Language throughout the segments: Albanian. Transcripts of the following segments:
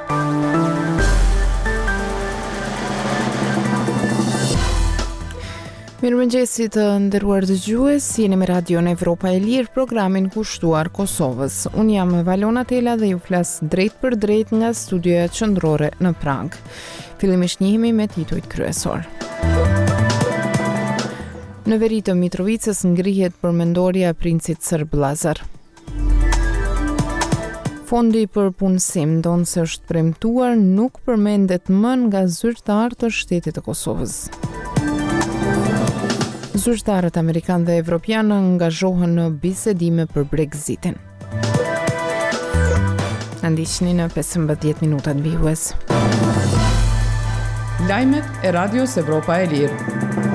Mirëmëngjesit të nderuar dëgjues, jeni me Radio në Evropa e Lirë, programin kushtuar Kosovës. Unë jam Valona Tela dhe ju flas drejt për drejt nga studioja qendrore në Prag. Fillimisht njihemi me titujt kryesor. Në veri të Mitrovicës ngrihet përmendorja e princit serb Lazar. Fondi për punësim ndonë se është premtuar nuk përmendet më nga zyrtarë të shtetit të Kosovës. Zyrtarët amerikanë dhe evropianë angazhohen në bisedime për Brexitin. Ndiqni në 15 minutat vijues. Lajmet e Radios Evropa e Lirë.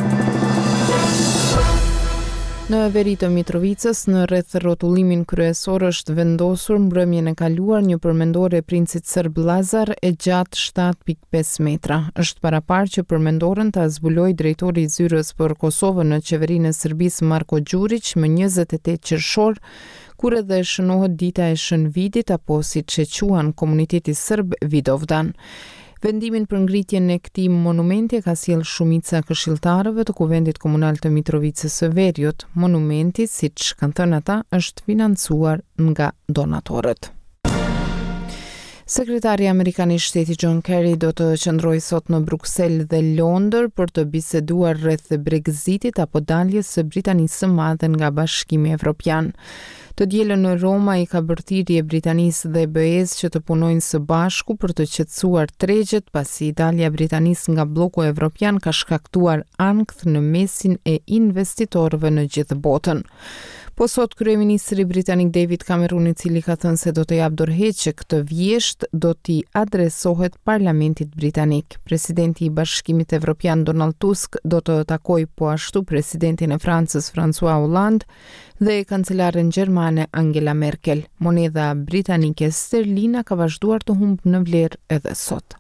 Në veri të Mitrovicës, në rreth rrotullimin kryesor është vendosur mbrëmjen e kaluar një përmendore e princit serb Lazar e gjatë 7.5 metra. Është paraparë që përmendoren ta zbulojë drejtori i zyrës për Kosovën në qeverinë e Serbisë Marko Đurić më 28 qershor, kur edhe shënohet dita e Shënvitit apo siç e quan komuniteti serb Vidovdan. Vendimin për ngritjen e këtij monumenti ka sjell shumica e këshilltarëve të Kuvendit Komunal të Mitrovicës së Veriut. Monumenti, siç kanë thënë ata, është financuar nga donatorët. Sekretari amerikan i shtetit John Kerry do të qëndrojë sot në Bruksel dhe Londër për të biseduar rreth Brexitit apo daljes së Britanisë së Madhe nga Bashkimi Evropian. Të dielën në Roma i ka bërthirje Britanisë dhe BE-s që të punojnë së bashku për të qetësuar tregjet pasi dalja e Britanisë nga bloku evropian ka shkaktuar ankth në mesin e investitorëve në gjithë botën. Po sot kryeministri britanik David Cameron, i cili ka thënë se do të jap dorëheqje këtë vjesht, do t'i adresohet parlamentit britanik. Presidenti i Bashkimit Evropian Donald Tusk do të takojë po ashtu presidentin e Francës François Hollande dhe kancelaren gjermane Angela Merkel. Monedha britanike sterlina ka vazhduar të humbë në vlerë edhe sot.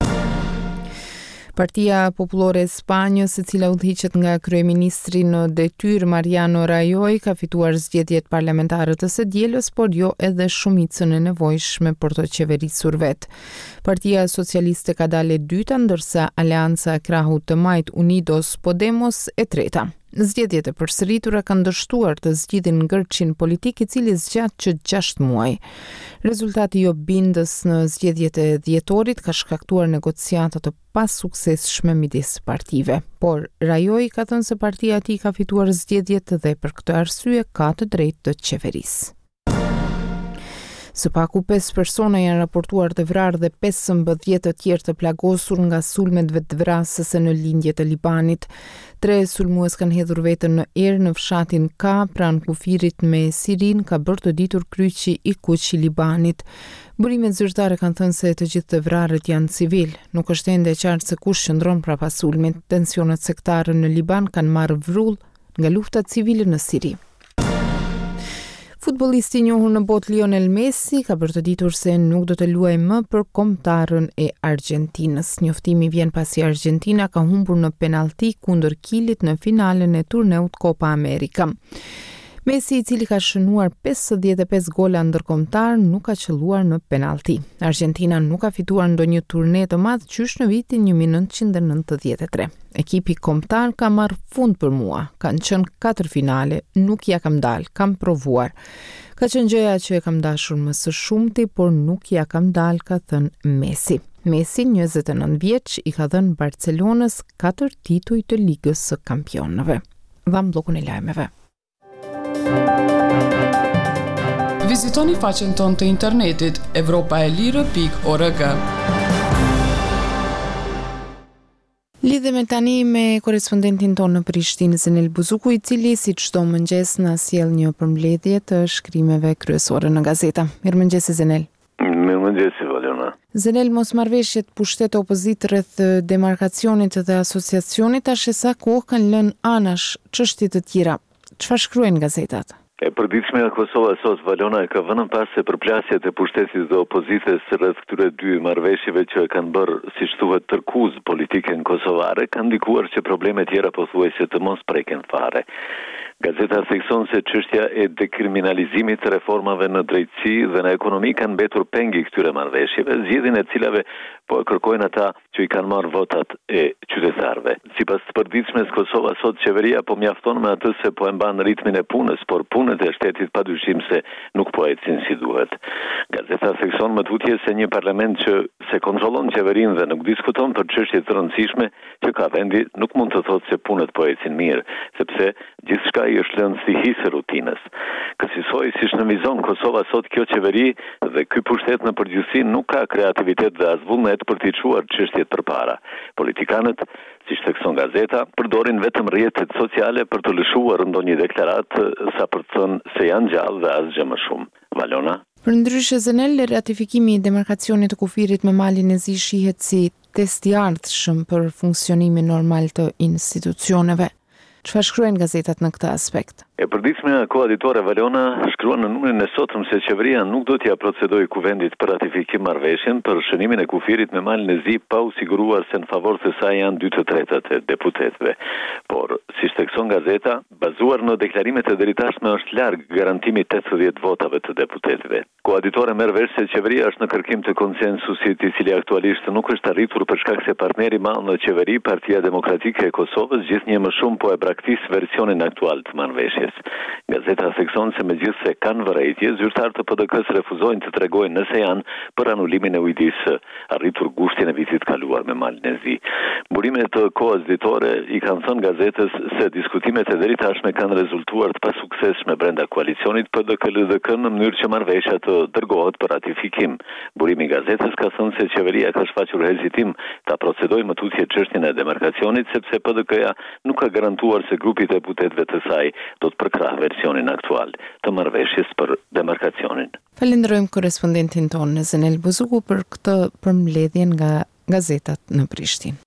Partia Popullore e Spanjës, e cila udhëhiqet nga kryeministri në detyrë Mariano Rajoy, ka fituar zgjedhjet parlamentare të së dielës, por jo edhe shumicën e nevojshme për të qeverisur vet. Partia Socialiste ka dalë e dyta, ndërsa Aleanca e krahut të majt Unidos Podemos e treta. Zgjedhjet e përsëritura kanë dështuar të zgjidhin ngërçin politik i cili zgjat që 6 muaj. Rezultati jo bindës në zgjedhjet e dhjetorit ka shkaktuar negociata të pasuksesshme midis partive. Por Rajoy ka thënë se partia e tij ka fituar zgjedhjet dhe për këtë arsye ka të drejtë të qeverisë. Së paku 5 persona janë raportuar të vrarë dhe 15 të tjerë të plagosur nga sulmet vetvrasëse në lindjet e Libanit. 3 sulmues kanë hedhur veten në erë në fshatin Ka, pranë kufirit me Sirin, ka bërë të ditur kryqi i kuq i Libanit. Burimet zyrtare kanë thënë se të gjithë të vrarët janë civil. Nuk është ende e qartë se kush qëndron prapa sulmit. Tensionet sektare në Liban kanë marrë vrull nga lufta civile në Siri. Futbollisti i njohur në botë Lionel Messi ka bërë të ditur se nuk do të luajë më për kombëtarën e Argjentinës. Njoftimi vjen pasi Argentina ka humbur në penallti kundër Kilit në finalen e turneut Copa America. Messi, i cili ka shënuar 55 gola ndërkombëtar, nuk ka qelluar në penallti. Argentina nuk ka fituar ndonjë turne të madh qysh në vitin 1993. Ekipi kombëtar ka marrë fund për mua. Kanë qenë 4 finale, nuk ja kam dalë, kam provuar. Ka qenë gjëja që e kam dashur më së shumti, por nuk ja kam dalë, ka thënë Messi. Messi, 29 vjeç, i ka dhënë Barcelonës 4 tituj të Ligës së Kampionëve. Vam bllokun e lajmeve. Vizitoni faqen tonë të internetit europaelire.org. Lidhemi tani me korespondentin tonë në Prishtinë, Zenel Buzuku, i cili si çdo mëngjes na sjell një përmbledhje të shkrimeve kryesore në gazeta. Mirëmëngjes Zenel. Mirëmëngjes Valona. Zenel, mosmarrveshjet pushtet opozit rreth demarkacionit dhe asociacionit tash sa kohë kanë lënë anash çështje të tjera. Çfarë shkruajnë gazetat? E përditshme nga Kosova sot, Valona, ka vënë pas se përplasjet e pushtetit dhe opozitës rreth këtyre dy marrëveshjeve që e kanë bërë, siç thuhet, tërkuz politiken kosovare, kanë ndikuar që probleme tjera pothuajse të mos preken fare. Gazeta thekson se çështja e dekriminalizimit të reformave në drejtësi dhe në ekonomi kanë mbetur pengi këtyre marrëveshjeve, zgjedhjen e cilave po e kërkojnë ata që i kanë marrë votat e qytetarëve. Sipas të përditshmes Kosova sot, qeveria po mjafton me atë se po e mban ritmin e punës, por punët e shtetit padyshim se nuk po ecin si duhet. Gazeta thekson më tutje se një parlament që se kontrollon qeverinë dhe nuk diskuton për çështje të rëndësishme që ka vendi nuk mund të thotë se punët po ecin mirë, sepse gjithçka i është lënë si hisë rutinës. Kësaj siç nënvizon Kosova sot, kjo qeveri dhe ky pushtet në përgjithësi nuk ka kreativitet dhe as vullnet për t'i çuar çështjet përpara. Politikanët, siç thekson gazeta, përdorin vetëm rrjetet sociale për të lëshuar ndonjë deklaratë sa për të thënë se janë gjallë dhe asgjë më shumë. Valona? Përndryshe Zenel, ratifikimi i demarkacionit të kufirit me Malin e Zi shihet si test i ardhshëm për funksionimin normal të institucioneve. Çfarë shkruajnë gazetat në këtë aspekt? E përditshme nga koaditore Valona shkruan në numrin e sotëm se qeveria nuk do t'ia procedojë kuvendit për ratifikim marrëveshjen për shënimin e kufirit me Malin e Zi pa u siguruar se në favor të saj janë 2/3 e deputetëve. Por, siç thekson gazeta, bazuar në deklarimet e deritashme është larg garantimi 80 votave të deputetëve. Koaditore merr vesh se qeveria është në kërkim të konsensusit i cili aktualisht nuk është arritur për shkak se partneri i madh në qeveri, Partia Demokratike e Kosovës, gjithnjë më shumë po e braktis versionin aktual të marrëveshjes. Gazeta thekson se megjithse kanë vërejtje, zyrtarët të PDK-s refuzojnë të tregojnë nëse janë për anulimin e ujdisë arritur gushtin e vitit kaluar me Malin e Zi. Mburimet të kohës ditore i kanë thënë gazetës se diskutimet e deritashme kanë rezultuar të pasuksesshme brenda koalicionit PDK-LDK në mënyrë që marrëveshja të dërgohet për ratifikim. Burimi i gazetës ka thënë se qeveria ka shfaqur hezitim ta procedojë më tutje çështjen e demarkacionit sepse PDK-ja nuk ka garantuar se grupi i deputetëve të saj do të përkrah versionin aktual të marrëveshjes për demarkacionin. Falenderojmë korrespondentin tonë Zenel Buzuku për këtë përmbledhje nga gazetat në Prishtinë.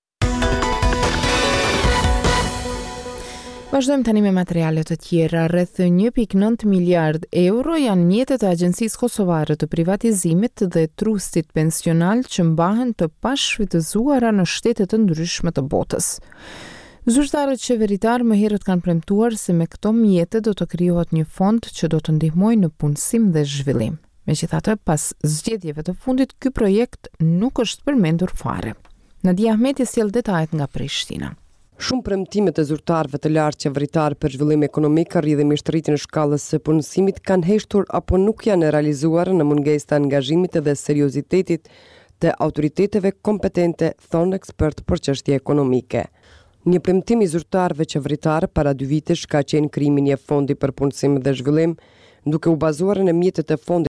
Vazhdojmë tani me materiale të tjera. Rreth 1.9 miliard euro janë mjetet e Agjencisë Kosovare të Privatizimit dhe Trustit Pensional që mbahen të pashfrytëzuara në shtete të ndryshme të botës. Zyrtarët qeveritar më herët kanë premtuar se me këto mjete do të krijohet një fond që do të ndihmojë në punësim dhe zhvillim. Megjithatë, pas zgjedhjeve të fundit, ky projekt nuk është përmendur fare. Nadia Ahmeti sjell detajet nga Prishtina. Shumë premtimet e zyrtarëve të lartë qeveritar për zhvillim ekonomik, arritje me shtritjen e shkallës së punësimit kanë heshtur apo nuk janë realizuar në mungesë të angazhimit dhe seriozitetit të autoriteteve kompetente, thonë ekspert për çështje ekonomike. Një premtim i zyrtarëve qeveritar para 2 vitesh ka qenë krijimi i një fondi për punësim dhe zhvillim, duke u bazuar në mjetet e fondit